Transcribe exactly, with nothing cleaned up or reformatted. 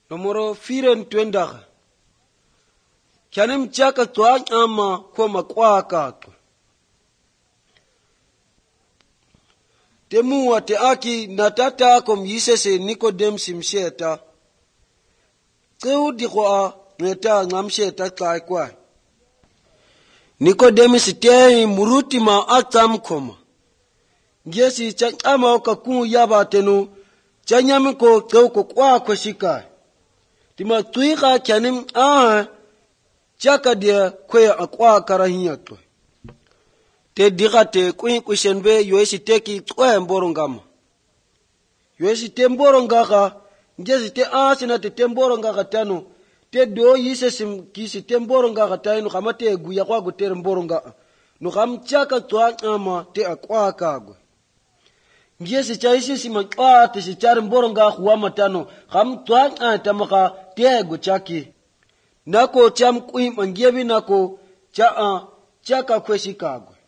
Nomoro firen twendaga. Kyanim chaka twa ama kwa makwa kakwa. Temu wa te aki natata kom yisese Nicodemus msheta. Keu dikwa ngeta ngamsheta kai kwa. Nicodemus te muruti ma atam koma. Ngesi chakama okaku yaba tenu. Chanyami ko keu ko kwa kwa shika. Tima tuika kyanim aha. Chaka dia kwe akwa karahinya to. Te digate kwe kushenbe yoesi teki kwe mborongama. Yoesi te mborongaka. Ngesi te asina te te mborongaka tano. Te do yise sim kisi te mborongaka tano. Kama te guya kwa gutere mborongaka. Nukam chaka tuwa ama te akwa kagwe. Ngesi chaisi sima kwa te si chari mborongaka wama tano. Kam tuwa atamaka te gu chaki. Nako cham kui mangebi nako cha a chaka kweshi kagwe.